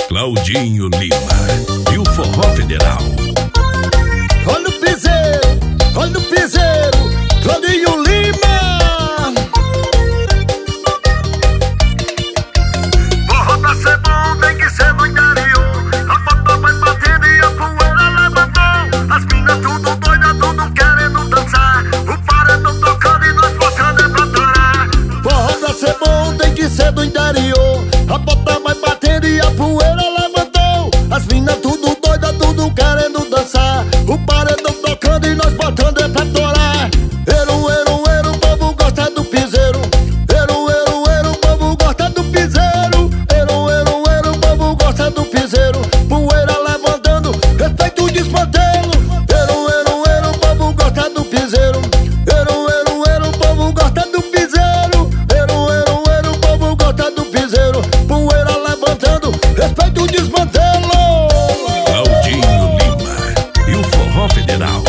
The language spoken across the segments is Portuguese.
Claudinho Lima e o Forró Federal. Olha o piseiro, Claudinho Lima. Forró pra ser bom tem que ser do interior. A foto vai batendo e a poeira levantou. As minas tudo doida, tudo querendo dançar. O paredão tocando e nós botando é pra torar. Forró pra ser bom tem que ser do interior. A bota vai batendo e a poeira levantou. As minas tudo doida, tudo querendo dançar. O paredão tocando e nós botando é pra torar. Eru, o povo gosta do piseiro. Eru, o povo gosta do piseiro. Eru, o povo gosta do piseiro. Poeira levantando, respeito o desmantelo. Eru, o povo gosta do piseiro. Eru, o povo gosta do piseiro. Eru, o povo gosta do piseiro. Poeira levantando, respeito o desmantelo. Claudinho Lima e o Forró Federal.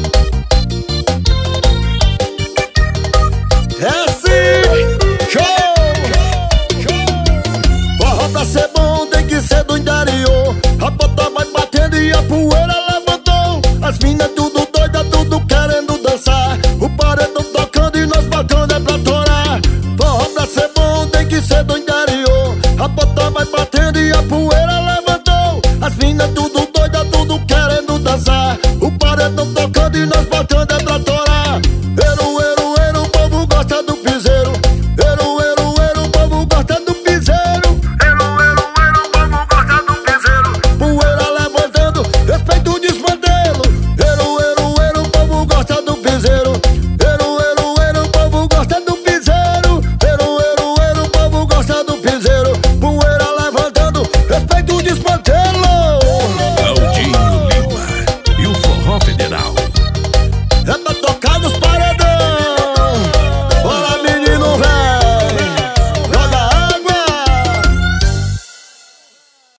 É assim, show! Forró pra ser bom tem que ser do interior. A bota vai batendo e a poeira levantou. As minas tudo doida, tudo querendo dançar. O paredão tocando e nós botando é pra torar. Forró pra ser bom tem que ser do interior. A bota vai batendo e a poeira levantou. As minas tudo doida, tudo querendo dançar. O paredão tocando e nós botando é pra torar. Eru, o povo gosta do piseiro. Eru, o povo gosta do piseiro. Eru, o povo gosta do piseiro. Poeira levantando, respeito o desmantelo. Eru, o povo gosta do piseiro. Eru, o povo gosta do piseiro. Eru, o povo gosta do piseiro. Poeira levantando, respeito o desmantelo.